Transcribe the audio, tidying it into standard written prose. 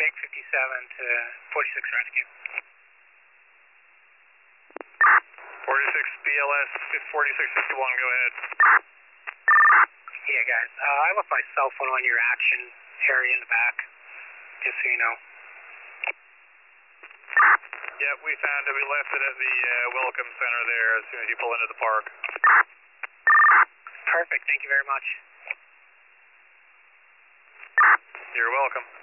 take 57 to 46 rescue. 46 BLS 4651, go ahead. Yeah, guys. I left my cell phone on your action area in the back, just so you know. Yep, we found it. We left it at the welcome center there as soon as you pull into the park. Perfect. Thank you very much. You're welcome.